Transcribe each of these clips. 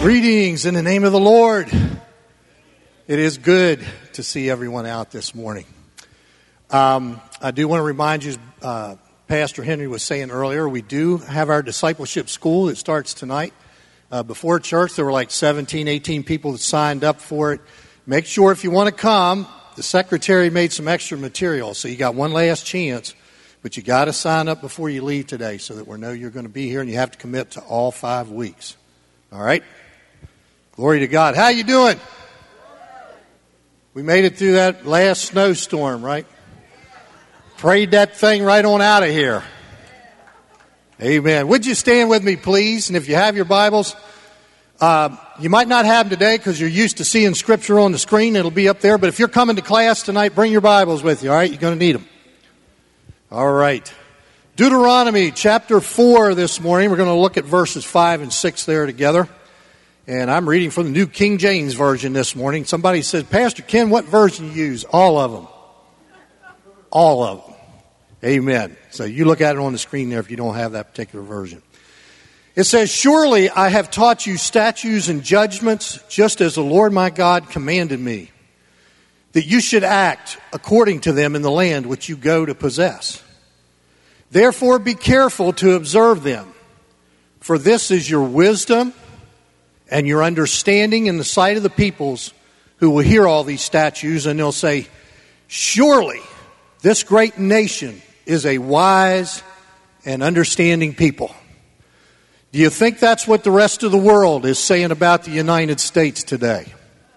Greetings in the name of the Lord. It is good to see everyone out this morning. I do want to remind you, Pastor Henry was saying earlier, we do have our discipleship school that starts tonight. Before church, there were like 17, 18 people that signed up for it. Make sure if you want to come, the secretary made some extra material, so you got one last chance. But you got to sign up before you leave today so that we know you're going to be here, and you have to commit to all 5 weeks. All right? Glory to God. How you doing? We made it through that last snowstorm, right? Prayed that thing right on out of here. Amen. Would you stand with me, please? And if you have your Bibles, you might not have them today because you're used to seeing Scripture on the screen. It'll be up there. But if you're coming to class tonight, bring your Bibles with you, all right? You're going to need them. All right. Deuteronomy chapter 4 this morning. We're going to look at verses 5 and 6 there together. And I'm reading from the New King James Version this morning. Somebody said, Pastor Ken, what version you use? All of them. All of them. Amen. So you look at it on the screen there if you don't have that particular version. It says, surely I have taught you statutes and judgments, just as the Lord my God commanded me, that you should act according to them in the land which you go to possess. Therefore be careful to observe them, for this is your wisdom and your understanding in the sight of the peoples who will hear all these statutes, and they'll say, surely this great nation is a wise and understanding people. Do you think that's what the rest of the world is saying about the United States today?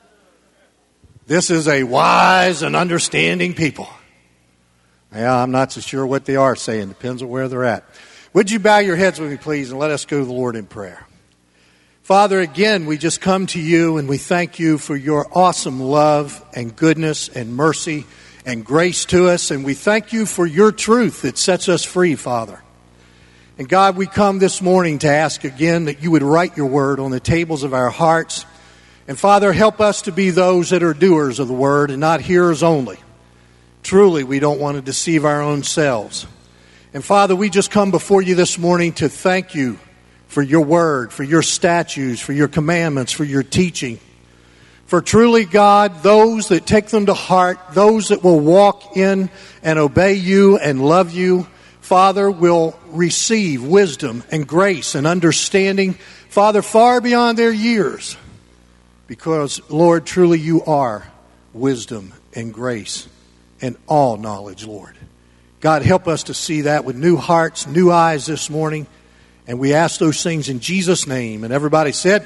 This is a wise and understanding people. Yeah, I'm not so sure what they are saying. Depends on where they're at. Would you bow your heads with me, please, and let us go to the Lord in prayer. Father, again, we just come to you and we thank you for your awesome love and goodness and mercy and grace to us. And we thank you for your truth that sets us free, Father. And God, we come this morning to ask again that you would write your word on the tables of our hearts. And Father, help us to be those that are doers of the word and not hearers only. Truly, we don't want to deceive our own selves. And Father, we just come before you this morning to thank you for your word, for your statutes, for your commandments, for your teaching. For truly, God, those that take them to heart, those that will walk in and obey you and love you, Father, will receive wisdom and grace and understanding, Father, far beyond their years. Because, Lord, truly you are wisdom and grace and all knowledge, Lord. God, help us to see that with new hearts, new eyes this morning. And we ask those things in Jesus' name. And everybody said,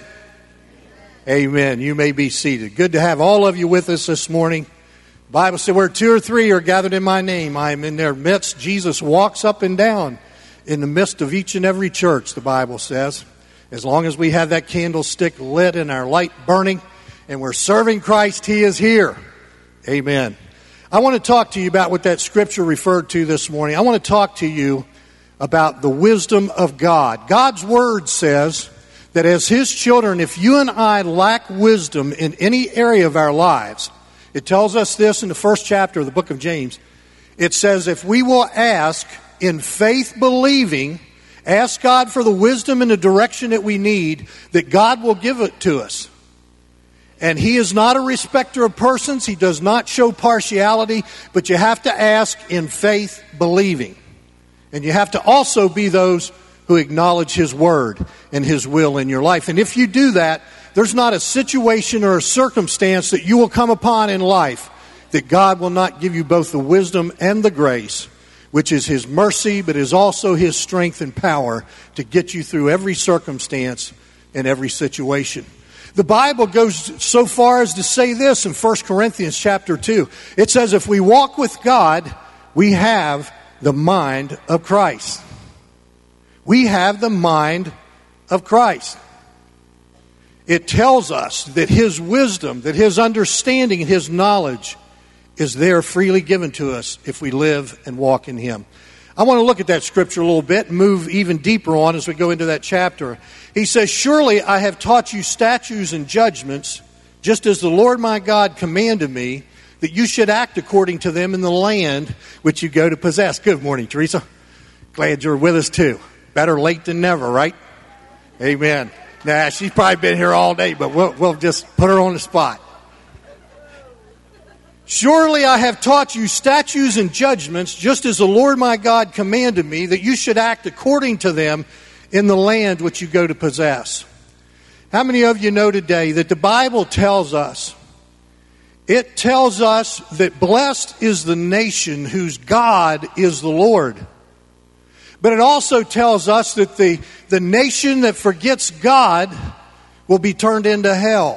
Amen. You may be seated. Good to have all of you with us this morning. The Bible said where 2 or 3 are gathered in my name, I am in their midst. Jesus walks up and down in the midst of each and every church, the Bible says. As long as we have that candlestick lit and our light burning and we're serving Christ, He is here. Amen. I want to talk to you about what that scripture referred to this morning. I want to talk to you about the wisdom of God. God's word says that as His children, if you and I lack wisdom in any area of our lives, it tells us this in the first chapter of the book of James. It says if we will ask in faith believing, ask God for the wisdom and the direction that we need, that God will give it to us. And He is not a respecter of persons. He does not show partiality, but you have to ask in faith believing. And you have to also be those who acknowledge His word and His will in your life. And if you do that, there's not a situation or a circumstance that you will come upon in life that God will not give you both the wisdom and the grace, which is His mercy, but is also His strength and power to get you through every circumstance and every situation. The Bible goes so far as to say this in 1 Corinthians chapter 2. It says, if we walk with God, we have the mind of Christ. We have the mind of Christ. It tells us that His wisdom, that His understanding and His knowledge is there freely given to us if we live and walk in Him. I want to look at that scripture a little bit and move even deeper on as we go into that chapter. He says, surely I have taught you statutes and judgments, just as the Lord my God commanded me, that you should act according to them in the land which you go to possess. Good morning, Teresa. Glad you're with us too. Better late than never, right? Amen. Nah, she's probably been here all day, but we'll just put her on the spot. Surely I have taught you statutes and judgments, just as the Lord my God commanded me, that you should act according to them in the land which you go to possess. How many of you know today that the Bible tells us, it tells us that blessed is the nation whose God is the Lord. But it also tells us that the nation that forgets God will be turned into hell.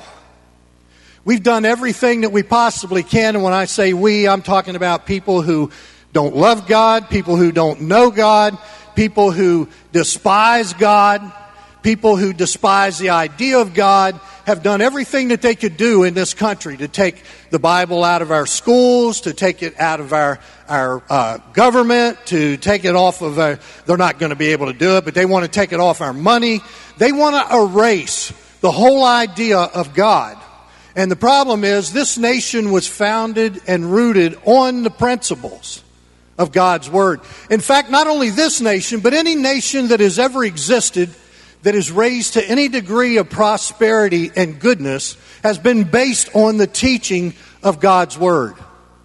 We've done everything that we possibly can, and when I say we, I'm talking about people who don't love God, people who don't know God, people who despise God, people who despise the idea of God, have done everything that they could do in this country to take the Bible out of our schools, to take it out of our government, to take it off of they're not going to be able to do it, but they want to take it off our money. They want to erase the whole idea of God. And the problem is, this nation was founded and rooted on the principles of God's Word. In fact, not only this nation, but any nation that has ever existed that is raised to any degree of prosperity and goodness has been based on the teaching of God's Word.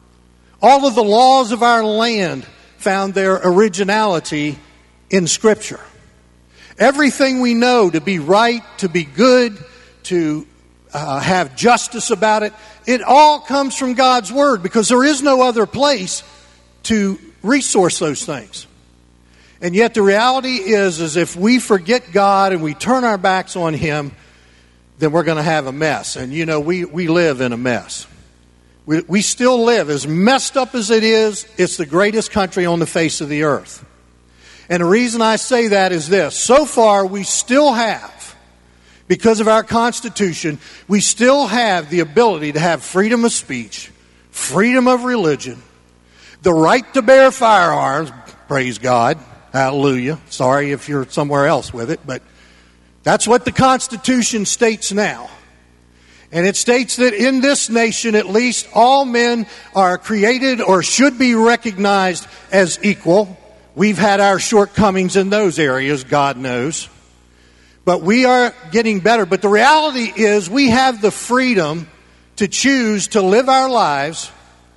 All of the laws of our land found their originality in Scripture. Everything we know to be right, to be good, to have justice about it, it all comes from God's Word, because there is no other place to resource those things. And yet the reality is if we forget God and we turn our backs on Him, then we're going to have a mess. And you know, we live in a mess. We still live. As messed up as it is, it's the greatest country on the face of the earth. And the reason I say that is this. So far, we still have, because of our Constitution, we still have the ability to have freedom of speech, freedom of religion, the right to bear firearms, praise God, hallelujah. Sorry if you're somewhere else with it, but that's what the Constitution states now. And it states that in this nation, at least, all men are created or should be recognized as equal. We've had our shortcomings in those areas, God knows. But we are getting better. But the reality is we have the freedom to choose to live our lives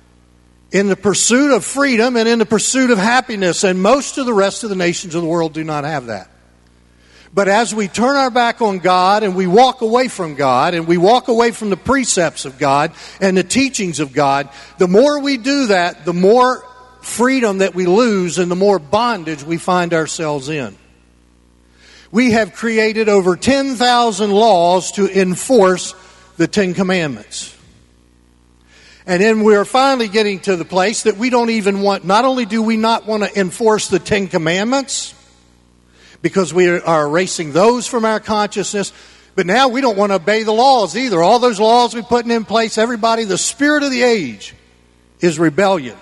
in the pursuit of freedom and in the pursuit of happiness. And most of the rest of the nations of the world do not have that. But as we turn our back on God and we walk away from God and we walk away from the precepts of God and the teachings of God, the more we do that, the more freedom that we lose and the more bondage we find ourselves in. We have created over 10,000 laws to enforce the Ten Commandments. And then we're finally getting to the place that we don't even want, not only do we not want to enforce the Ten Commandments, because we are erasing those from our consciousness, but now we don't want to obey the laws either. All those laws we're putting in place, everybody, the spirit of the age is rebellion.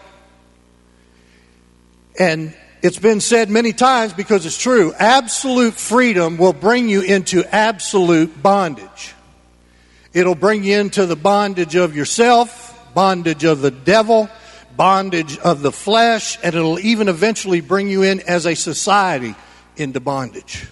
And it's been said many times, because it's true, absolute freedom will bring you into absolute bondage. It'll bring you into the bondage of yourself, bondage of the devil, bondage of the flesh, and it'll even eventually bring you in as a society into bondage.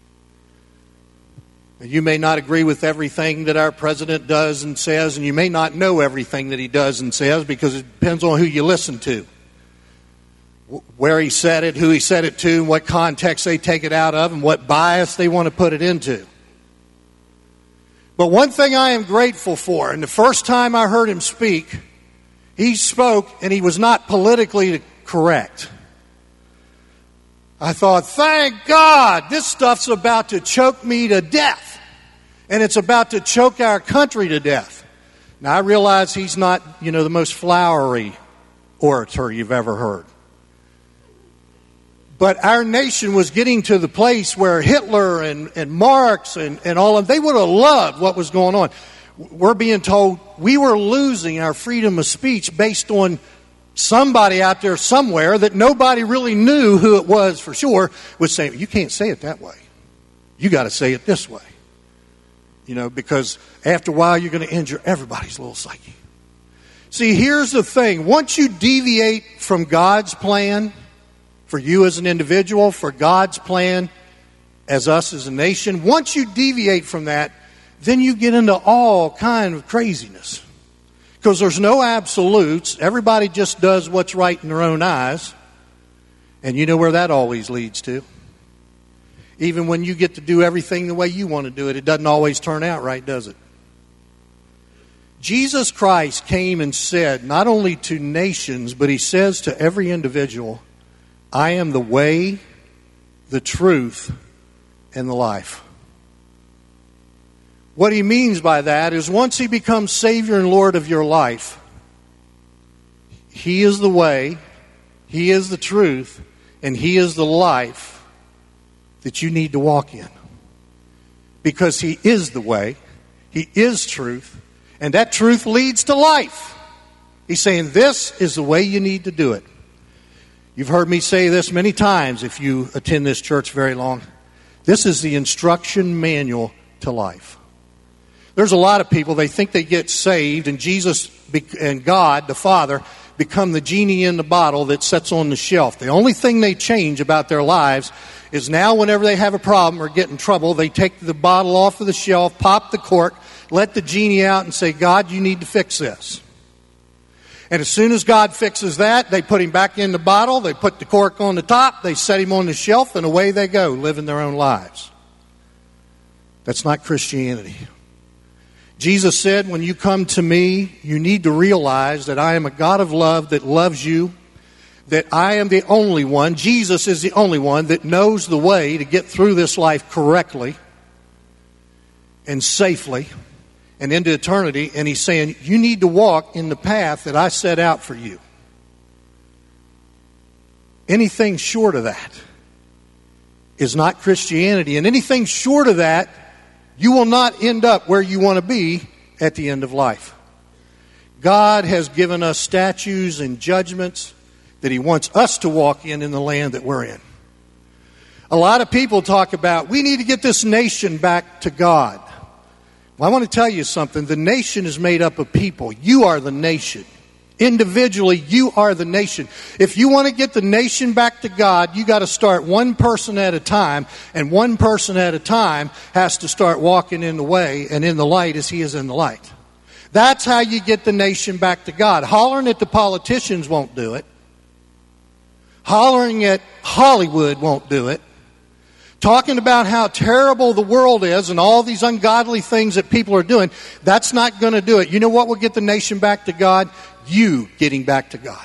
You may not agree with everything that our president does and says, and you may not know everything that he does and says, because it depends on who you listen to. Where he said it, who he said it to, what context they take it out of, and what bias they want to put it into. But one thing I am grateful for, and the first time I heard him speak, he spoke and he was not politically correct. I thought, thank God, this stuff's about to choke me to death. And it's about to choke our country to death. Now I realize he's not, the most flowery orator you've ever heard. But our nation was getting to the place where Hitler and Marx and all of them, they would have loved what was going on. We're being told we were losing our freedom of speech based on somebody out there somewhere that nobody really knew who it was for sure was saying, you can't say it that way. You got to say it this way. Because after a while you're going to injure everybody's little psyche. See, here's the thing. Once you deviate from God's plan, for you as an individual, for God's plan as us as a nation. Once you deviate from that, then you get into all kind of craziness. Because there's no absolutes. Everybody just does what's right in their own eyes. And you know where that always leads to. Even when you get to do everything the way you want to do it, it doesn't always turn out right, does it? Jesus Christ came and said, not only to nations, but he says to every individual, I am the way, the truth, and the life. What he means by that is once he becomes Savior and Lord of your life, he is the way, he is the truth, and he is the life that you need to walk in. Because he is the way, he is truth, and that truth leads to life. He's saying this is the way you need to do it. You've heard me say this many times if you attend this church very long. This is the instruction manual to life. There's a lot of people, they think they get saved and Jesus and God, the Father, become the genie in the bottle that sits on the shelf. The only thing they change about their lives is now whenever they have a problem or get in trouble, they take the bottle off of the shelf, pop the cork, let the genie out and say, God, you need to fix this. And as soon as God fixes that, they put him back in the bottle, they put the cork on the top, they set him on the shelf, and away they go, living their own lives. That's not Christianity. Jesus said, when you come to me, you need to realize that I am a God of love that loves you, that I am the only one, Jesus is the only one that knows the way to get through this life correctly and safely and into eternity. And he's saying, you need to walk in the path that I set out for you. Anything short of that is not Christianity. And anything short of that, you will not end up where you want to be at the end of life. God has given us statutes and judgments that he wants us to walk in the land that we're in. A lot of people talk about, we need to get this nation back to God. Well, I want to tell you something. The nation is made up of people. You are the nation. Individually, you are the nation. If you want to get the nation back to God, you got to start one person at a time, and one person at a time has to start walking in the way and in the light as he is in the light. That's how you get the nation back to God. Hollering at the politicians won't do it. Hollering at Hollywood won't do it. Talking about how terrible the world is and all these ungodly things that people are doing, that's not going to do it. You know what will get the nation back to God? You getting back to God.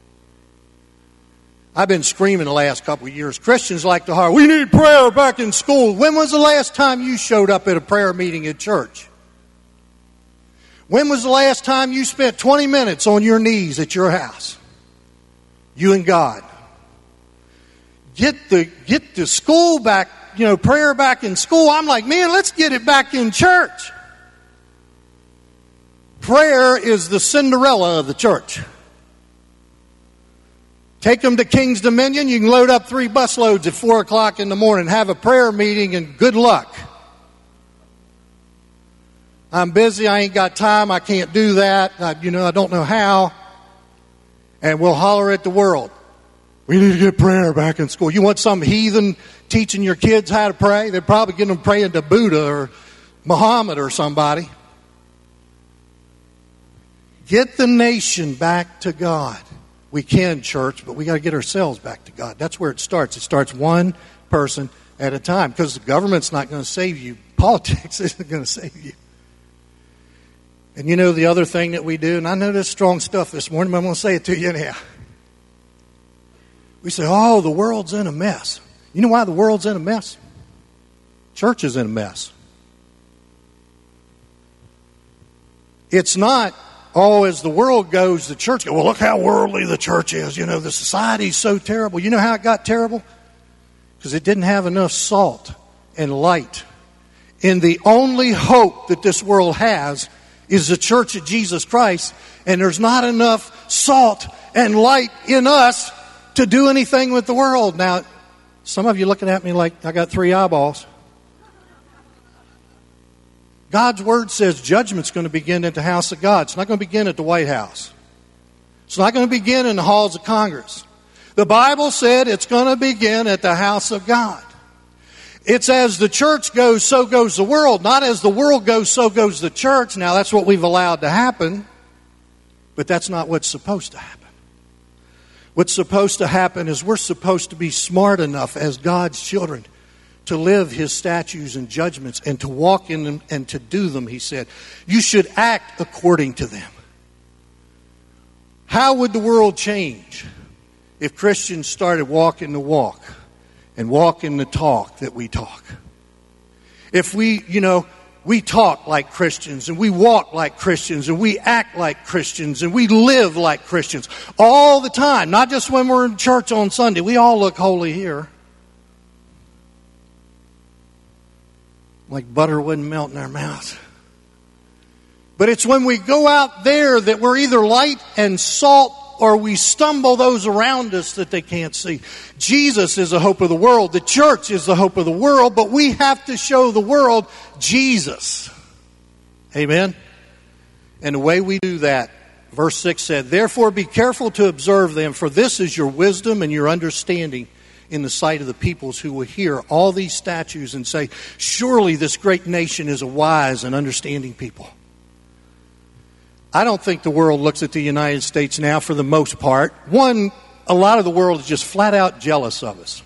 I've been screaming the last couple of years. Christians like to holler, we need prayer back in school. When was the last time you showed up at a prayer meeting at church? When was the last time you spent 20 minutes on your knees at your house? You and God. Get the school back, prayer back in school. I'm like, man, let's get it back in church. Prayer is the Cinderella of the church. Take them to King's Dominion. You can load up 3 busloads at 4 o'clock in the morning, have a prayer meeting, and good luck. I'm busy. I ain't got time. I can't do that. I don't know how. And we'll holler at the world. We need to get prayer back in school. You want some heathen teaching your kids how to pray? They're probably getting them praying to Buddha or Muhammad or somebody. Get the nation back to God. We can, church, but we got to get ourselves back to God. That's where it starts. It starts one person at a time, because the government's not going to save you. Politics isn't going to save you. And the other thing that we do, and I know this strong stuff this morning, but I'm going to say it to you anyhow. We say, oh, the world's in a mess. You know why the world's in a mess? Church is in a mess. It's not, as the world goes, the church goes, well, look how worldly the church is. The society's so terrible. You know how it got terrible? Because it didn't have enough salt and light. And the only hope that this world has is the church of Jesus Christ. And there's not enough salt and light in us to do anything with the world. Now, some of you looking at me like I got 3 eyeballs. God's word says judgment's going to begin at the house of God. It's not going to begin at the White House. It's not going to begin in the halls of Congress. The Bible said it's going to begin at the house of God. It's as the church goes, so goes the world. Not as the world goes, so goes the church. Now, that's what we've allowed to happen. But that's not what's supposed to happen. What's supposed to happen is we're supposed to be smart enough as God's children to live His statutes and judgments and to walk in them and to do them, He said. You should act according to them. How would the world change if Christians started walking the walk and walking the talk that we talk? If we talk like Christians and we walk like Christians and we act like Christians and we live like Christians all the time, not just when we're in church on Sunday. We all look holy here. Like butter wouldn't melt in our mouths. But it's when we go out there that we're either light and salt or we stumble those around us that they can't see. Jesus is the hope of the world. The church is the hope of the world, but we have to show the world Jesus. Amen? And the way we do that, verse 6 said, "Therefore be careful to observe them, for this is your wisdom and your understanding in the sight of the peoples who will hear all these statutes and say, surely this great nation is a wise and understanding people." I don't think the world looks at the United States now for the most part. One, a lot of the world is just flat out jealous of us.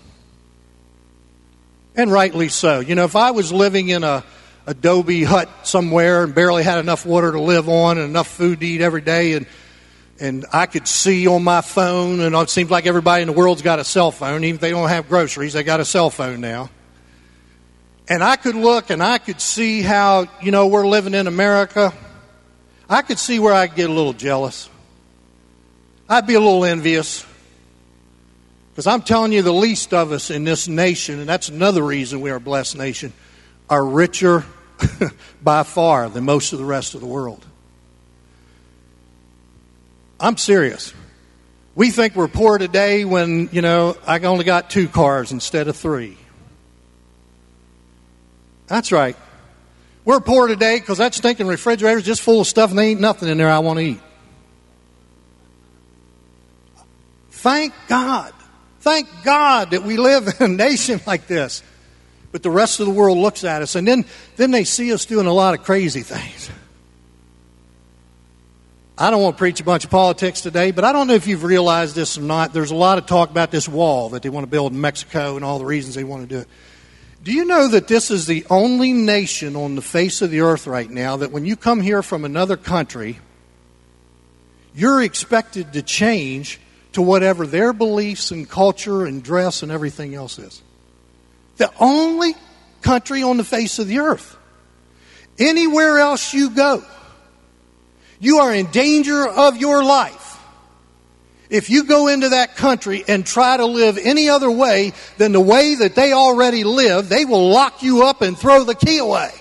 And rightly so. You know, if I was living in a adobe hut somewhere and barely had enough water to live on and enough food to eat every day and I could see on my phone, and it seems like everybody in the world's got a cell phone. Even if they don't have groceries, they got a cell phone now. And I could look and I could see how, we're living in America. I could see where I'd get a little jealous. I'd be a little envious. Because I'm telling you, the least of us in this nation, and that's another reason we are a blessed nation, are richer by far than most of the rest of the world. I'm serious. We think we're poor today when, I only got 2 cars instead of 3. That's right. We're poor today because that stinking refrigerator is just full of stuff and there ain't nothing in there I want to eat. Thank God. Thank God that we live in a nation like this. But the rest of the world looks at us and then they see us doing a lot of crazy things. I don't want to preach a bunch of politics today, but I don't know if you've realized this or not. There's a lot of talk about this wall that they want to build in Mexico and all the reasons they want to do it. Do you know that this is the only nation on the face of the earth right now that when you come here from another country, you're expected to change to whatever their beliefs and culture and dress and everything else is? The only country on the face of the earth. Anywhere else you go, you are in danger of your life if you go into that country and try to live any other way than the way that they already live. They will lock you up and throw the key away.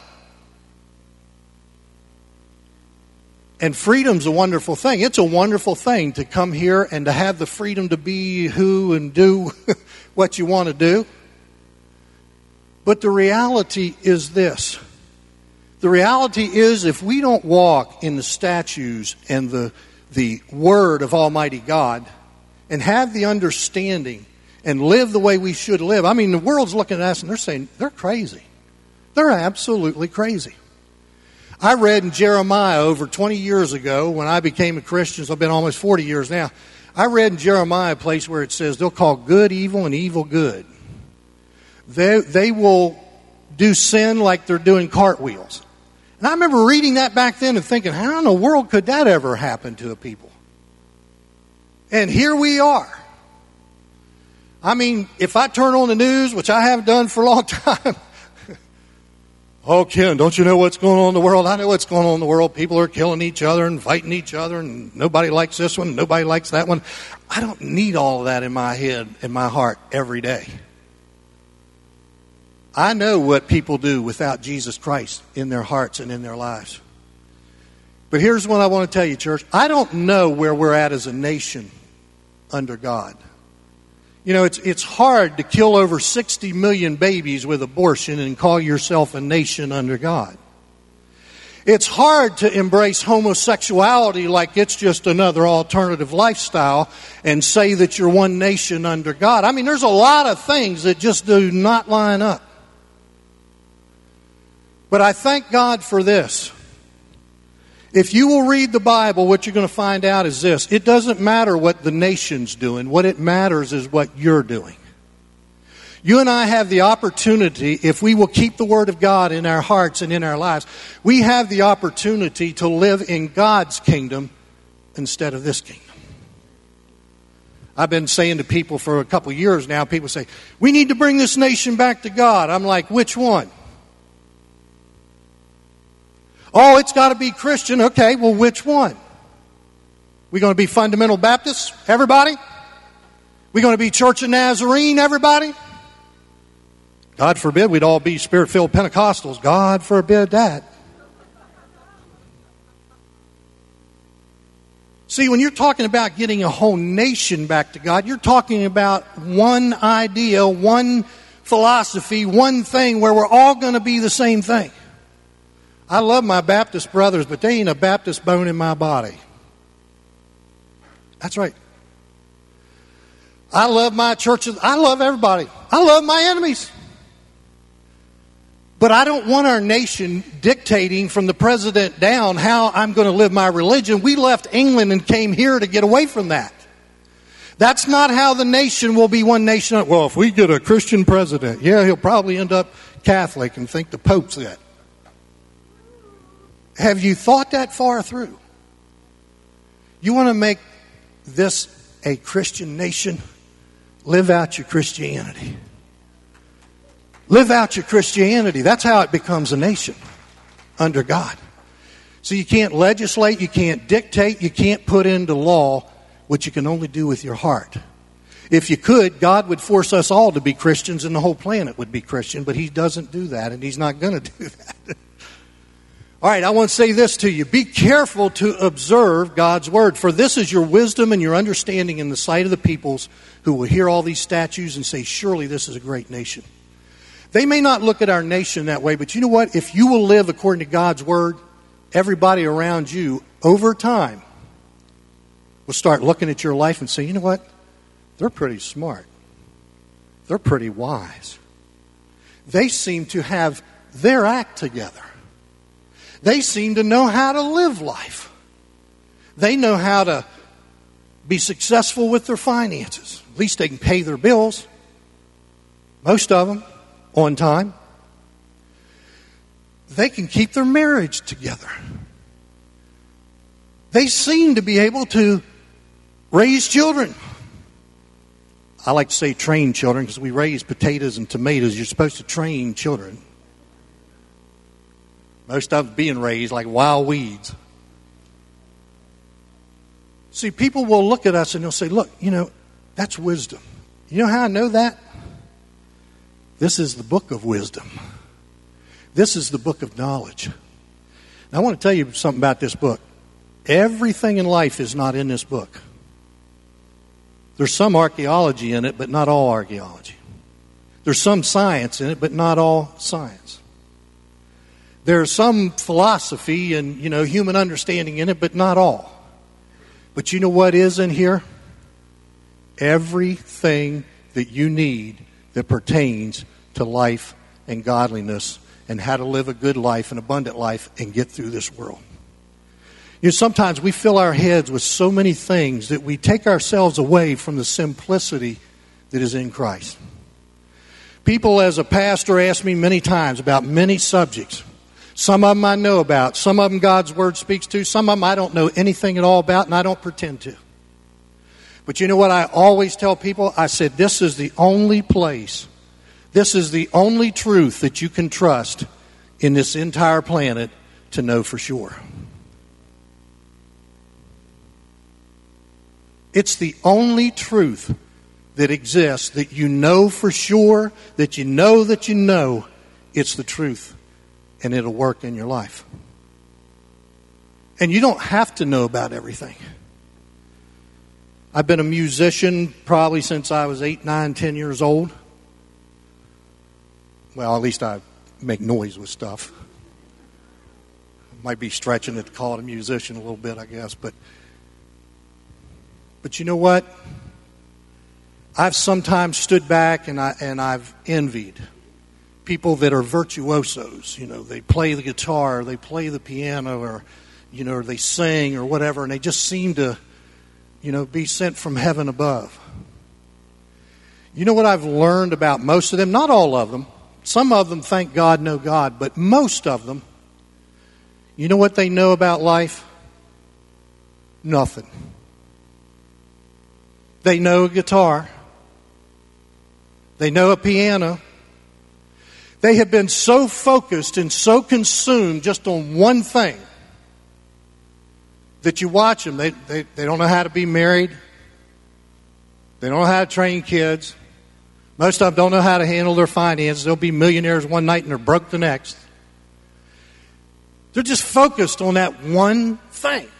And freedom's a wonderful thing. It's a wonderful thing to come here and to have the freedom to be who and do what you want to do. But the reality is this. The reality is if we don't walk in the statutes and the word of Almighty God and have the understanding and live the way we should live. I mean, the world's looking at us and they're saying, they're crazy. They're absolutely crazy. I read in Jeremiah over 20 years ago when I became a Christian, so I've been almost 40 years now. I read in Jeremiah a place where it says they'll call good evil and evil good. They will do sin like they're doing cartwheels. And I remember reading that back then and thinking, how in the world could that ever happen to a people? And here we are. I mean, if I turn on the news, which I haven't done for a long time, oh, Ken, don't you know what's going on in the world? I know what's going on in the world. People are killing each other and fighting each other, and nobody likes this one, nobody likes that one. I don't need all of that in my head, in my heart, every day. I know what people do without Jesus Christ in their hearts and in their lives. But here's what I want to tell you, church. I don't know where we're at as a nation under God. You know, it's hard to kill over 60 million babies with abortion and call yourself a nation under God. It's hard to embrace homosexuality like it's just another alternative lifestyle and say that you're one nation under God. I mean, there's a lot of things that just do not line up. But I thank God for this. If you will read the Bible, what you're going to find out is this. It doesn't matter what the nation's doing. What it matters is what you're doing. You and I have the opportunity, if we will keep the Word of God in our hearts and in our lives, we have the opportunity to live in God's kingdom instead of this kingdom. I've been saying to people for a couple of years now, people say, we need to bring this nation back to God. I'm like, which one? Oh, it's got to be Christian. Okay, well, which one? We going to be fundamental Baptists, everybody? We going to be Church of Nazarene, everybody? God forbid we'd all be Spirit-filled Pentecostals. God forbid that. See, when you're talking about getting a whole nation back to God, you're talking about one idea, one philosophy, one thing where we're all going to be the same thing. I love my Baptist brothers, but they ain't a Baptist bone in my body. That's right. I love my churches. I love everybody. I love my enemies. But I don't want our nation dictating from the president down how I'm going to live my religion. We left England and came here to get away from that. That's not how the nation will be one nation. Well, if we get a Christian president, yeah, he'll probably end up Catholic and think the Pope's it. Have you thought that far through? You want to make this a Christian nation? Live out your Christianity. Live out your Christianity. That's how it becomes a nation under God. So you can't legislate, you can't dictate, you can't put into law what you can only do with your heart. If you could, God would force us all to be Christians and the whole planet would be Christian, but He doesn't do that and He's not going to do that. All right, I want to say this to you. Be careful to observe God's Word, for this is your wisdom and your understanding in the sight of the peoples who will hear all these statutes and say, surely this is a great nation. They may not look at our nation that way, but you know what? If you will live according to God's Word, everybody around you, over time, will start looking at your life and say, you know what? They're pretty smart. They're pretty wise. They seem to have their act together. They seem to know how to live life. They know how to be successful with their finances. At least they can pay their bills. Most of them on time. They can keep their marriage together. They seem to be able to raise children. I like to say train children because we raise potatoes and tomatoes. You're supposed to train children. Most of them being raised like wild weeds. See, people will look at us and they'll say, look, you know, that's wisdom. You know how I know that? This is the book of wisdom. This is the book of knowledge. Now, I want to tell you something about this book. Everything in life is not in this book. There's some archaeology in it, but not all archaeology. There's some science in it, but not all science. There's some philosophy and, you know, human understanding in it, but not all. But you know what is in here? Everything that you need that pertains to life and godliness and how to live a good life, an abundant life, and get through this world. You know, sometimes we fill our heads with so many things that we take ourselves away from the simplicity that is in Christ. People, as a pastor, ask me many times about many subjects. Some of them I know about. Some of them God's Word speaks to. Some of them I don't know anything at all about, and I don't pretend to. But you know what I always tell people? I said, this is the only place, this is the only truth that you can trust in this entire planet to know for sure. It's the only truth that exists that you know for sure, that you know it's the truth. And it'll work in your life. And you don't have to know about everything. I've been a musician probably since I was 8, 9, 10 years old. Well, at least I make noise with stuff. Might be stretching it to call it a musician a little bit, I guess. But you know what? I've sometimes stood back and I've envied people that are virtuosos. They play the guitar, they play the piano, or they sing or whatever, and they just seem to be sent from heaven above. You know what I've learned about most of them? Not all of them. Some of them, thank God, know God, but most of them, you know what they know about life? Nothing. They know a guitar. They know a piano. They have been so focused and so consumed just on one thing that you watch them. They don't know how to be married. They don't know how to train kids. Most of them don't know how to handle their finances. They'll be millionaires one night and they're broke the next. They're just focused on that one thing.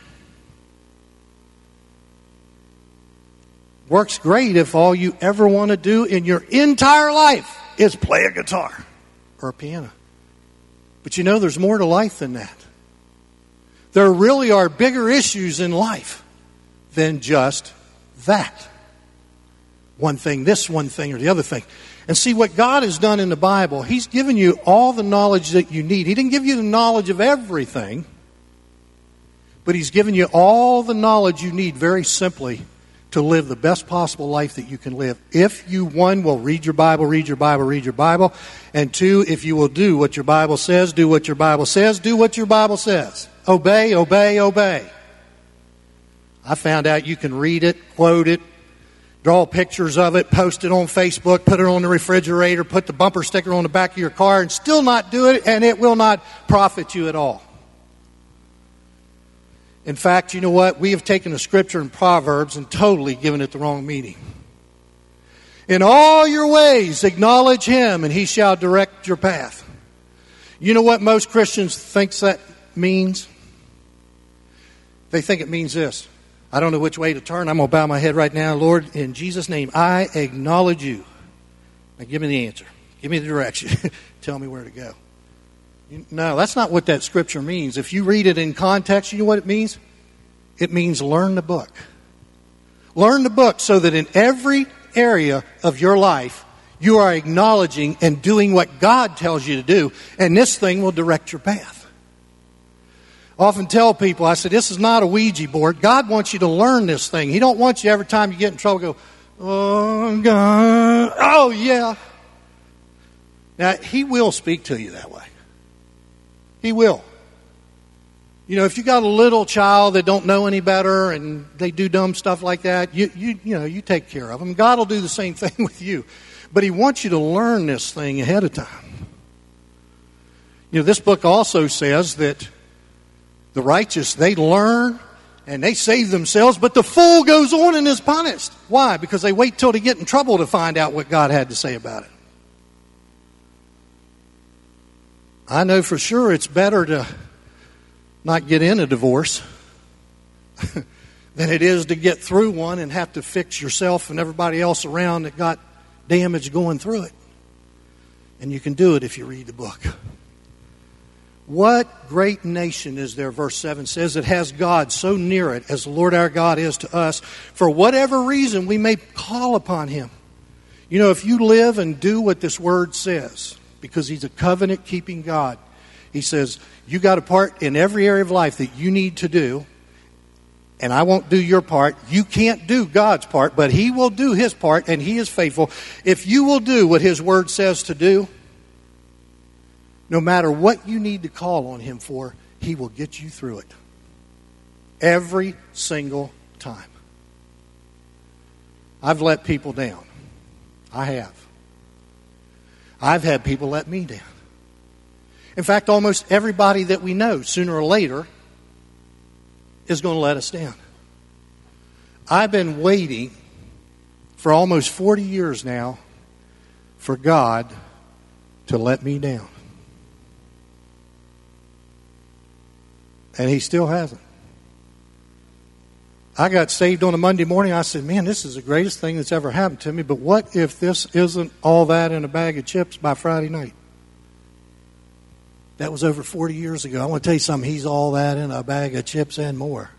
Works great if all you ever want to do in your entire life is play a guitar or a piano. But there's more to life than that. There really are bigger issues in life than just that. One thing, this one thing, or the other thing. And see, what God has done in the Bible, He's given you all the knowledge that you need. He didn't give you the knowledge of everything, but He's given you all the knowledge you need very simply to live the best possible life that you can live. If you, one, will read your Bible, and two, if you will do what your Bible says, do what your Bible says, do what your Bible says. Obey, obey, obey. I found out you can read it, quote it, draw pictures of it, post it on Facebook, put it on the refrigerator, put the bumper sticker on the back of your car, and still not do it, and it will not profit you at all. In fact, you know what? We have taken the scripture in Proverbs and totally given it the wrong meaning. In all your ways, acknowledge Him, and He shall direct your path. You know what most Christians think that means? They think it means this. I don't know which way to turn. I'm going to bow my head right now. Lord, in Jesus' name, I acknowledge You. Now give me the answer. Give me the direction. Tell me where to go. No, that's not what that scripture means. If you read it in context, you know what it means? It means learn the book. Learn the book so that in every area of your life, you are acknowledging and doing what God tells you to do, and this thing will direct your path. I often tell people, I said, this is not a Ouija board. God wants you to learn this thing. He don't want you every time you get in trouble go, oh, God, oh, yeah. Now, He will speak to you that way. He will. If you got a little child that don't know any better and they do dumb stuff like that, you take care of them. God will do the same thing with you. But He wants you to learn this thing ahead of time. This book also says that the righteous, they learn and they save themselves, but the fool goes on and is punished. Why? Because they wait till they get in trouble to find out what God had to say about it. I know for sure it's better to not get in a divorce than it is to get through one and have to fix yourself and everybody else around that got damage going through it. And you can do it if you read the book. What great nation is there, verse 7 says, that has God so near it as the Lord our God is to us, for whatever reason we may call upon Him. If you live and do what this word says, because He's a covenant-keeping God. He says, you got a part in every area of life that you need to do, and I won't do your part. You can't do God's part, but He will do His part, and He is faithful. If you will do what His word says to do, no matter what you need to call on Him for, He will get you through it. Every single time. I've let people down. I have. I've had people let me down. In fact, almost everybody that we know, sooner or later, is going to let us down. I've been waiting for almost 40 years now for God to let me down. And He still hasn't. I got saved on a Monday morning. I said, man, this is the greatest thing that's ever happened to me. But what if this isn't all that in a bag of chips by Friday night? That was over 40 years ago. I want to tell you something. He's all that in a bag of chips and more.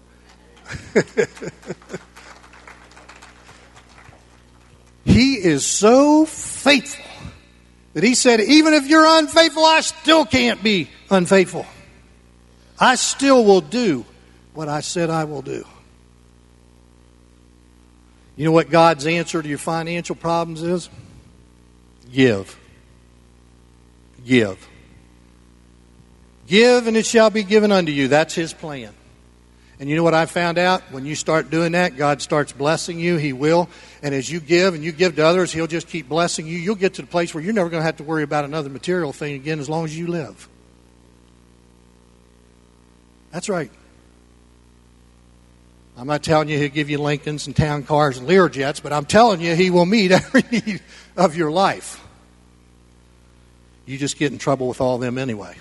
He is so faithful that he said, even if you're unfaithful, I still can't be unfaithful. I still will do what I said I will do. You know what God's answer to your financial problems is? Give. Give. Give and it shall be given unto you. That's His plan. And you know what I found out? When you start doing that, God starts blessing you. He will. And as you give and you give to others, He'll just keep blessing you. You'll get to the place where you're never going to have to worry about another material thing again as long as you live. That's right. I'm not telling you He'll give you Lincolns and town cars and Learjets, but I'm telling you He will meet every need of your life. You just get in trouble with all of them anyway.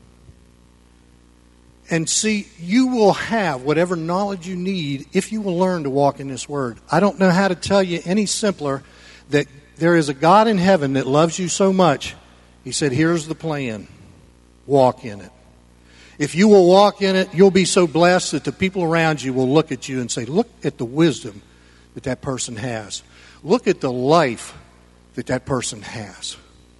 And see, you will have whatever knowledge you need if you will learn to walk in this Word. I don't know how to tell you any simpler that there is a God in heaven that loves you so much. He said, here's the plan. Walk in it. If you will walk in it, you'll be so blessed that the people around you will look at you and say, look at the wisdom that that person has. Look at the life that that person has.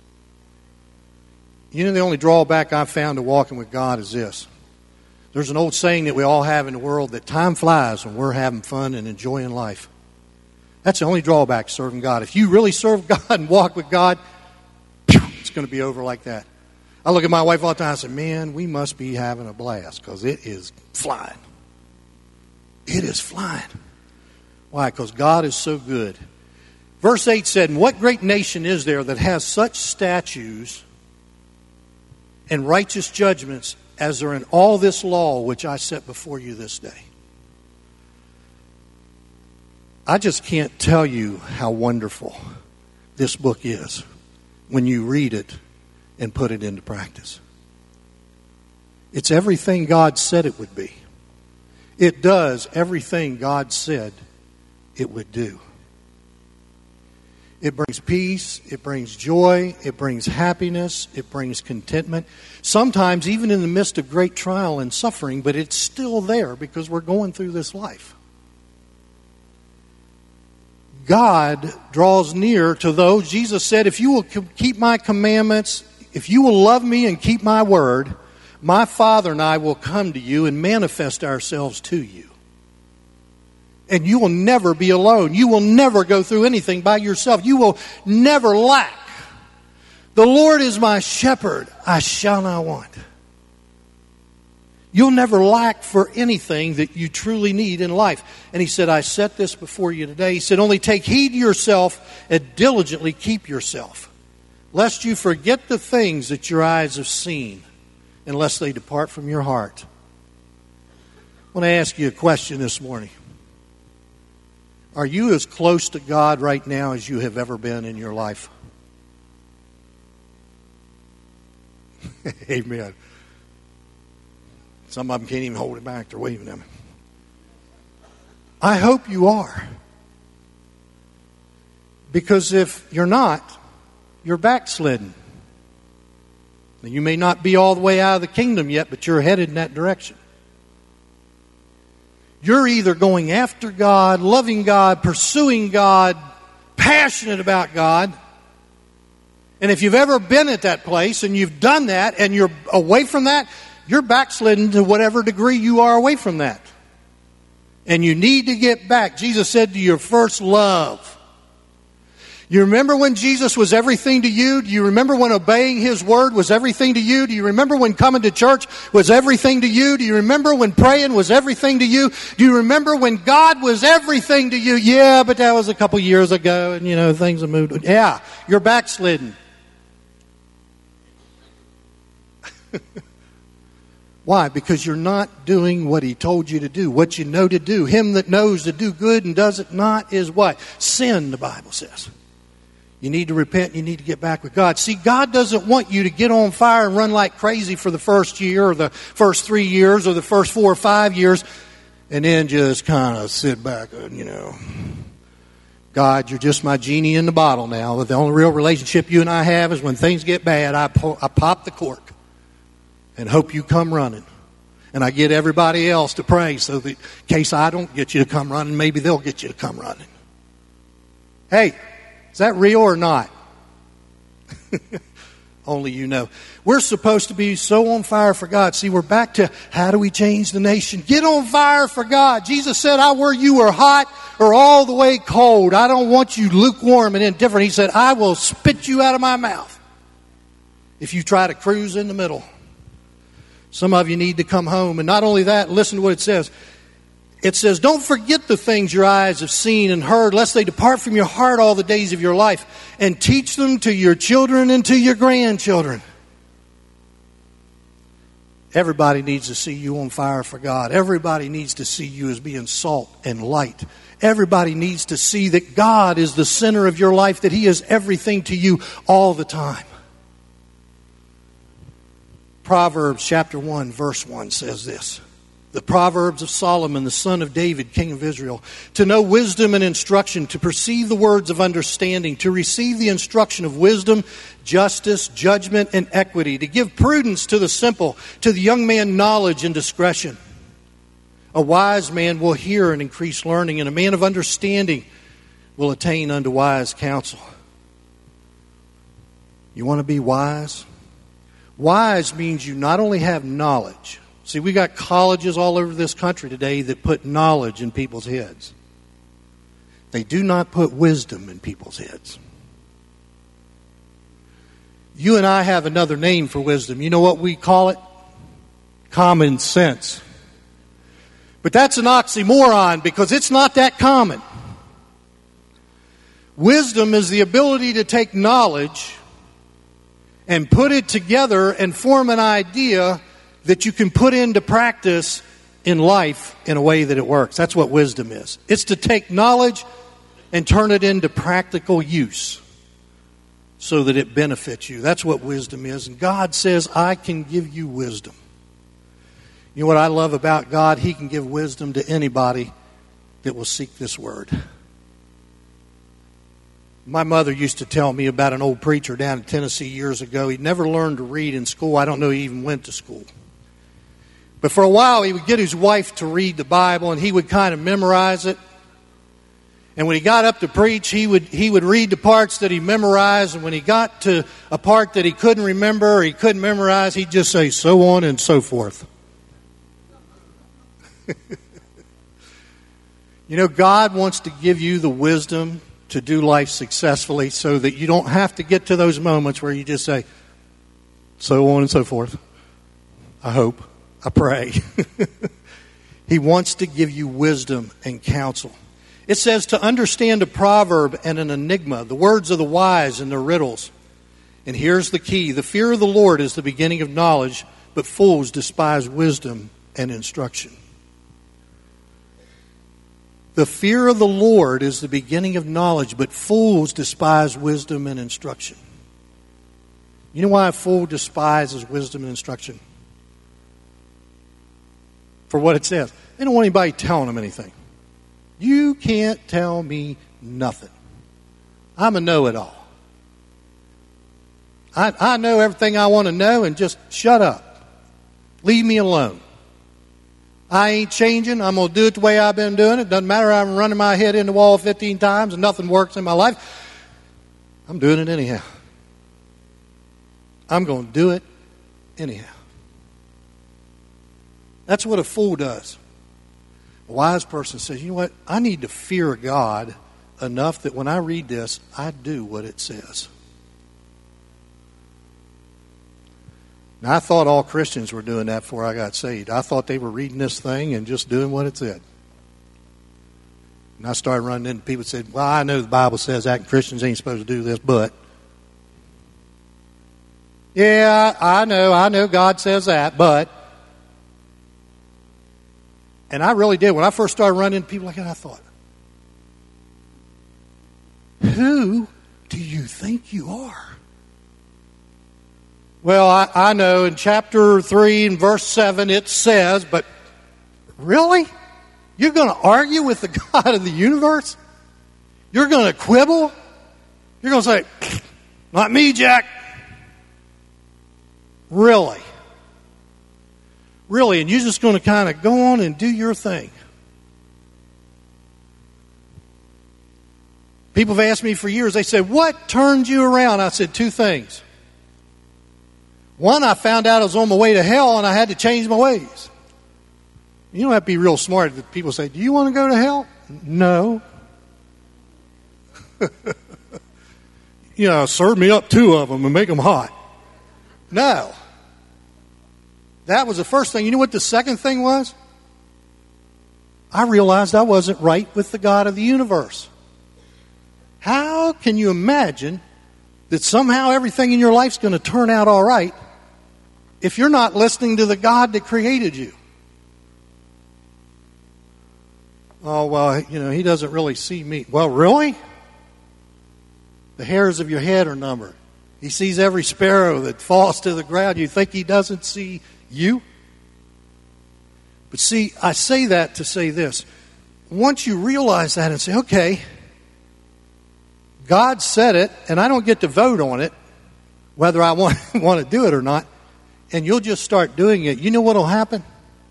You know, the only drawback I've found to walking with God is this. There's an old saying that we all have in the world that time flies when we're having fun and enjoying life. That's the only drawback to serving God. If you really serve God and walk with God, it's going to be over like that. I look at my wife all the time and say, man, we must be having a blast because it is flying. It is flying. Why? Because God is so good. Verse 8 said, and what great nation is there that has such statutes and righteous judgments as are in all this law which I set before you this day? I just can't tell you how wonderful this book is when you read it and put it into practice. It's everything God said it would be. It does everything God said it would do. It brings peace, it brings joy, it brings happiness, it brings contentment. Sometimes even in the midst of great trial and suffering, but it's still there because we're going through this life. God draws near to those. Jesus said, if you will keep my commandments, if you will love me and keep my word, my Father and I will come to you and manifest ourselves to you. And you will never be alone. You will never go through anything by yourself. You will never lack. The Lord is my shepherd. I shall not want. You'll never lack for anything that you truly need in life. And He said, I set this before you today. He said, only take heed to yourself and diligently keep yourself, lest you forget the things that your eyes have seen, unless they depart from your heart. I want to ask you a question this morning. Are you as close to God right now as you have ever been in your life? Amen. Some of them can't even hold it back. They're waving at me. I hope you are. Because if you're not, you're backslidden. Now, you may not be all the way out of the kingdom yet, but you're headed in that direction. You're either going after God, loving God, pursuing God, passionate about God. And if you've ever been at that place and you've done that and you're away from that, you're backslidden to whatever degree you are away from that. And you need to get back. Jesus said, to your first love. You remember when Jesus was everything to you? Do you remember when obeying His word was everything to you? Do you remember when coming to church was everything to you? Do you remember when praying was everything to you? Do you remember when God was everything to you? Yeah, but that was a couple years ago and things have moved. Yeah, you're backslidden. Why? Because you're not doing what He told you to do, what you know to do. Him that knows to do good and does it not is what? Sin, the Bible says. You need to repent. You need to get back with God. See, God doesn't want you to get on fire and run like crazy for the first year or the first 3 years or the first 4 or 5 years and then just kind of sit back and, God, you're just my genie in the bottle now. The only real relationship you and I have is when things get bad, I pop the cork and hope you come running. And I get everybody else to pray so that in case I don't get you to come running, maybe they'll get you to come running. Hey, is that real or not? Only you know. We're supposed to be so on fire for God. See, we're back to how do we change the nation? Get on fire for God. Jesus said, you were hot or all the way cold. I don't want you lukewarm and indifferent. He said, I will spit you out of my mouth if you try to cruise in the middle. Some of you need to come home. And not only that, listen to what it says. It says, don't forget the things your eyes have seen and heard, lest they depart from your heart all the days of your life, and teach them to your children and to your grandchildren. Everybody needs to see you on fire for God. Everybody needs to see you as being salt and light. Everybody needs to see that God is the center of your life, that He is everything to you all the time. Proverbs chapter 1, verse 1 says this. The Proverbs of Solomon, the son of David, king of Israel. To know wisdom and instruction, to perceive the words of understanding, to receive the instruction of wisdom, justice, judgment, and equity, to give prudence to the simple, to the young man knowledge and discretion. A wise man will hear and increase learning, and a man of understanding will attain unto wise counsel. You want to be wise? Wise means you not only have knowledge. See, we got colleges all over this country today that put knowledge in people's heads. They do not put wisdom in people's heads. You and I have another name for wisdom. You know what we call it? Common sense. But that's an oxymoron because it's not that common. Wisdom is the ability to take knowledge and put it together and form an idea that you can put into practice in life in a way that it works. That's what wisdom is. It's to take knowledge and turn it into practical use so that it benefits you. That's what wisdom is. And God says, I can give you wisdom. You know what I love about God? He can give wisdom to anybody that will seek this word. My mother used to tell me about an old preacher down in Tennessee years ago. He'd never learned to read in school. I don't know he even went to school. But for a while, he would get his wife to read the Bible, and he would kind of memorize it. And when he got up to preach, he would read the parts that he memorized, and when he got to a part that he couldn't remember or he couldn't memorize, he'd just say, so on and so forth. You know, God wants to give you the wisdom to do life successfully so that you don't have to get to those moments where you just say, so on and so forth. I hope. I pray. He wants to give you wisdom and counsel. It says to understand a proverb and an enigma, the words of the wise and their riddles. And here's the key. The fear of the Lord is the beginning of knowledge, but fools despise wisdom and instruction. The fear of the Lord is the beginning of knowledge, but fools despise wisdom and instruction. You know why a fool despises wisdom and instruction? For what it says. They don't want anybody telling them anything. You can't tell me nothing. I'm a know-it-all. I know everything I want to know, and just shut up. Leave me alone. I ain't changing. I'm going to do it the way I've been doing it. Doesn't matter. I'm running my head in the wall 15 times and nothing works in my life. I'm doing it anyhow. I'm going to do it anyhow. That's what a fool does. A wise person says, you know what? I need to fear God enough that when I read this, I do what it says. Now, I thought all Christians were doing that before I got saved. I thought they were reading this thing and just doing what it said. And I started running into people that said, well, I know the Bible says that and Christians ain't supposed to do this, but. Yeah, I know God says that, but. And I really did. When I first started running into people like that, I thought, who do you think you are? Well, I know in chapter 3 and verse 7 it says, but really? You're going to argue with the God of the universe? You're going to quibble? You're going to say, not me, Jack. Really? Really? And you're just going to kind of go on and do your thing. People have asked me for years, they said, what turned you around? I said, two things. One, I found out I was on my way to hell and I had to change my ways. You don't have to be real smart. People say, do you want to go to hell? No. Serve me up 2 of them and make them hot. No. That was the first thing. You know what the second thing was? I realized I wasn't right with the God of the universe. How can you imagine that somehow everything in your life's going to turn out all right if you're not listening to the God that created you? Oh, well, he doesn't really see me. Well, really? The hairs of your head are numbered. He sees every sparrow that falls to the ground. You think he doesn't see you? But see, I say that to say this. Once you realize that and say, okay, God said it, and I don't get to vote on it, whether I want to do it or not, and you'll just start doing it, you know what will happen?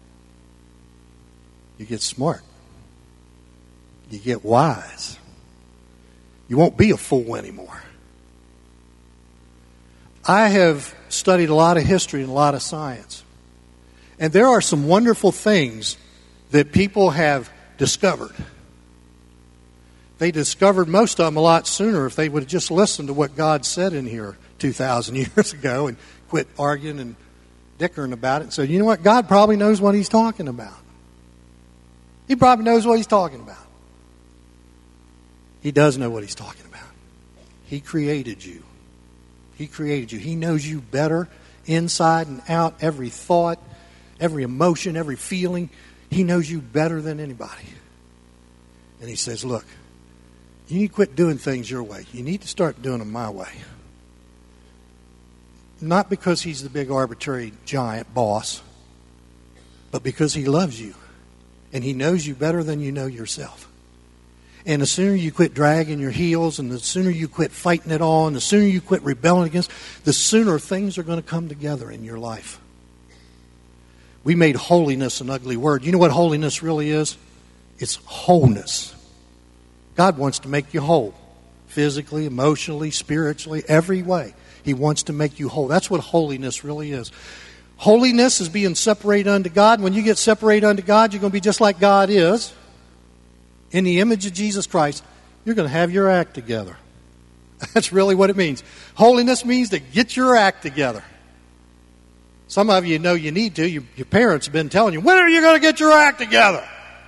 You get smart. You get wise. You won't be a fool anymore. I have studied a lot of history and a lot of science. And there are some wonderful things that people have discovered. They discovered most of them a lot sooner if they would have just listened to what God said in here 2,000 years ago and quit arguing and dickering about it and said, you know what, God probably knows what he's talking about. He probably knows what he's talking about. He does know what he's talking about. He created you. He created you. He knows you better inside and out, every thought, every emotion, every feeling. He knows you better than anybody. And he says, look, you need to quit doing things your way. You need to start doing them my way. Not because he's the big arbitrary giant boss, but because he loves you. And he knows you better than you know yourself. And the sooner you quit dragging your heels, and the sooner you quit fighting it on, the sooner you quit rebelling against, the sooner things are going to come together in your life. We made holiness an ugly word. You know what holiness really is? It's wholeness. God wants to make you whole. Physically, emotionally, spiritually, every way. He wants to make you whole. That's what holiness really is. Holiness is being separated unto God. When you get separated unto God, you're going to be just like God is. In the image of Jesus Christ, you're going to have your act together. That's really what it means. Holiness means to get your act together. Some of you know you need to. Your parents have been telling you, when are you going to get your act together?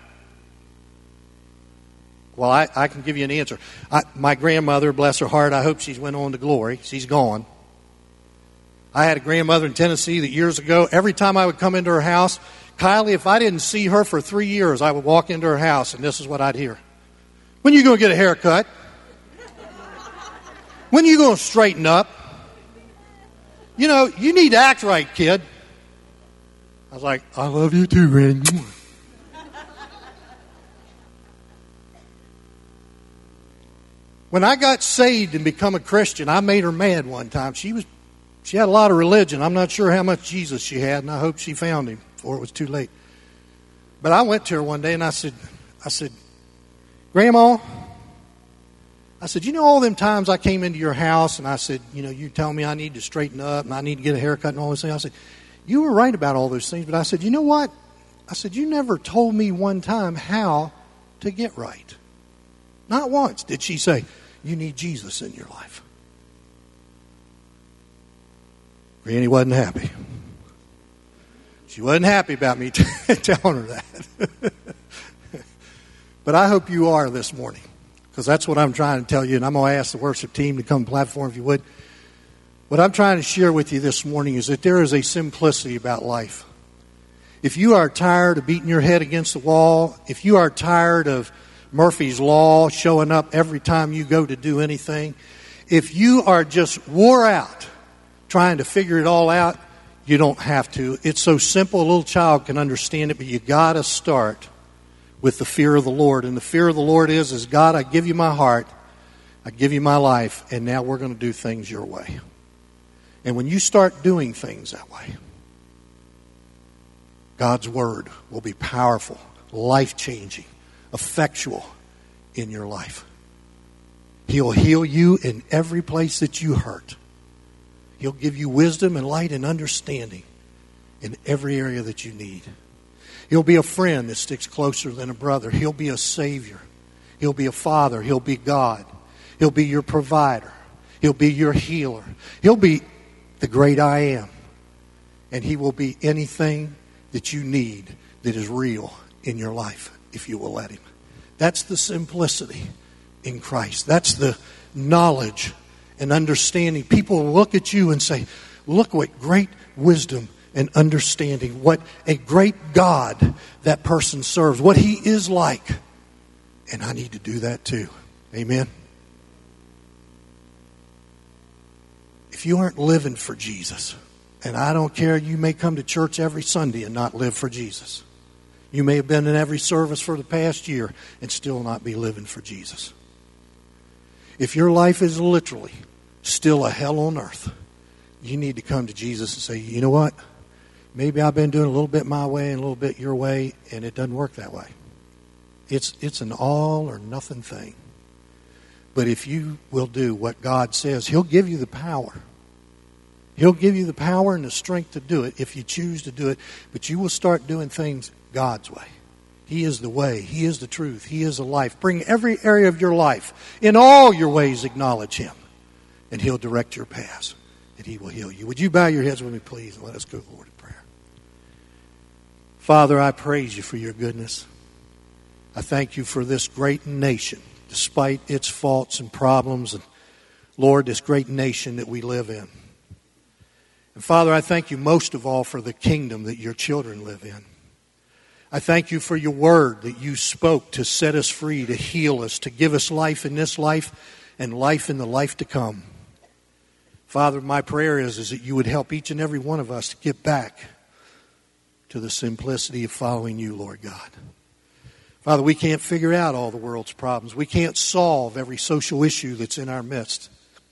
Well, I can give you an answer. My grandmother, bless her heart, I hope she's went on to glory. She's gone. I had a grandmother in Tennessee that years ago, every time I would come into her house, Kylie, if I didn't see her for 3 years, I would walk into her house and this is what I'd hear. When are you going to get a haircut? When are you going to straighten up? You know, you need to act right, kid. I was like, I love you too, Randy. When I got saved and become a Christian, I made her mad one time. She had a lot of religion. I'm not sure how much Jesus she had, and I hope she found him before it was too late. But I went to her one day and I said, Grandma, I said, you know all them times I came into your house and I said, you know, you tell me I need to straighten up and I need to get a haircut and all those things. I said, you were right about all those things, but I said, you know what? I said, you never told me one time how to get right. Not once did she say, you need Jesus in your life. Granny wasn't happy. She wasn't happy about me telling her that. But I hope you are this morning, because that's what I'm trying to tell you, and I'm going to ask the worship team to come to the platform if you would. What I'm trying to share with you this morning is that there is a simplicity about life. If you are tired of beating your head against the wall, if you are tired of Murphy's Law showing up every time you go to do anything, if you are just wore out trying to figure it all out, you don't have to. It's so simple, a little child can understand it, but you got to start with the fear of the Lord. And the fear of the Lord is God, I give you my heart, I give you my life, and now we're going to do things your way. And when you start doing things that way, God's word will be powerful, life-changing, effectual in your life. He'll heal you in every place that you hurt. He'll give you wisdom and light and understanding in every area that you need. He'll be a friend that sticks closer than a brother. He'll be a Savior. He'll be a Father. He'll be God. He'll be your provider. He'll be your healer. He'll be the great I am. And He will be anything that you need that is real in your life if you will let Him. That's the simplicity in Christ. That's the knowledge and understanding. People will look at you and say, look what great wisdom and understanding, what a great God that person serves, what He is like. And I need to do that too. Amen. If you aren't living for Jesus, and I don't care, you may come to church every Sunday and not live for Jesus. You may have been in every service for the past year and still not be living for Jesus. If your life is literally still a hell on earth, you need to come to Jesus and say, you know what? Maybe I've been doing a little bit my way and a little bit your way, and it doesn't work that way. It's an all or nothing thing. But if you will do what God says, He'll give you the power. He'll give you the power and the strength to do it if you choose to do it. But you will start doing things God's way. He is the way. He is the truth. He is the life. Bring every area of your life. In all your ways, acknowledge Him. And He'll direct your paths. And He will heal you. Would you bow your heads with me, please, and let us go to the Lord in prayer. Father, I praise You for Your goodness. I thank You for this great nation, despite its faults and problems. And Lord, this great nation that we live in. And Father, I thank You most of all for the kingdom that Your children live in. I thank You for Your word that You spoke to set us free, to heal us, to give us life in this life and life in the life to come. Father, my prayer is that You would help each and every one of us to get back to the simplicity of following You, Lord God. Father, we can't figure out all the world's problems. We can't solve every social issue that's in our midst.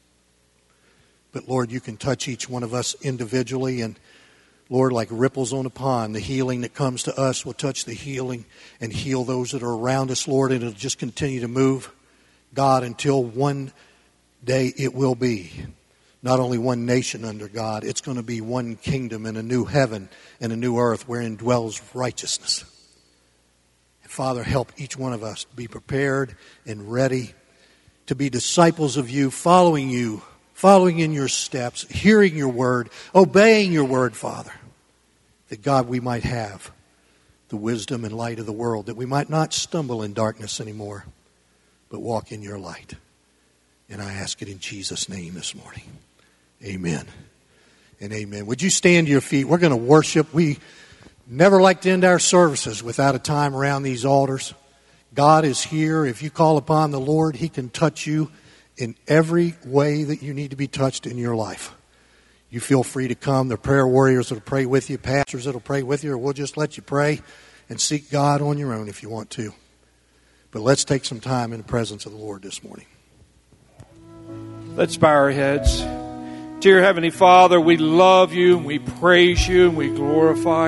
But Lord, You can touch each one of us individually, and Lord, like ripples on a pond, the healing that comes to us will touch the healing and heal those that are around us, Lord, and it'll just continue to move, God, until one day it will be not only one nation under God, it's going to be one kingdom and a new heaven and a new earth wherein dwells righteousness. And Father, help each one of us to be prepared and ready to be disciples of You, following in Your steps, hearing Your word, obeying Your word, Father, that God, we might have the wisdom and light of the world, that we might not stumble in darkness anymore, but walk in Your light. And I ask it in Jesus' name this morning. Amen and amen. Would you stand to your feet? We're going to worship. We never like to end our services without a time around these altars. God is here. If you call upon the Lord, He can touch you in every way that you need to be touched in your life. You feel free to come. There are prayer warriors that will pray with you, pastors that will pray with you, or we'll just let you pray and seek God on your own if you want to. But let's take some time in the presence of the Lord this morning. Let's bow our heads. Dear Heavenly Father, we love You, and we praise You, and we glorify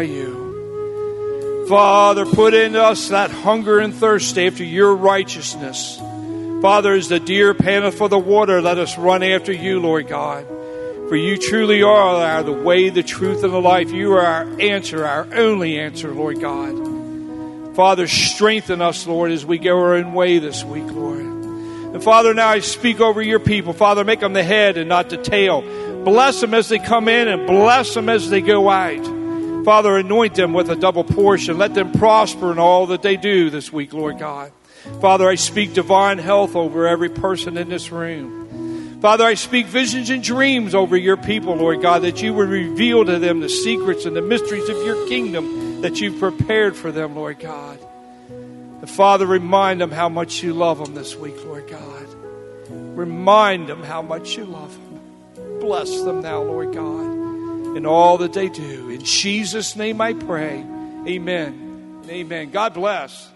You. Father, put in us that hunger and thirst after Your righteousness. Father, as the deer panteth for the water, let us run after You, Lord God. For You truly are the way, the truth, and the life. You are our answer, our only answer, Lord God. Father, strengthen us, Lord, as we go our own way this week, Lord. And Father, now I speak over Your people. Father, make them the head and not the tail. Bless them as they come in and bless them as they go out. Father, anoint them with a double portion. Let them prosper in all that they do this week, Lord God. Father, I speak divine health over every person in this room. Father, I speak visions and dreams over Your people, Lord God, that You would reveal to them the secrets and the mysteries of Your kingdom that You've prepared for them, Lord God. And Father, remind them how much You love them this week, Lord God. Remind them how much You love them. Bless them now, Lord God, in all that they do. In Jesus' name I pray. Amen. Amen. God bless.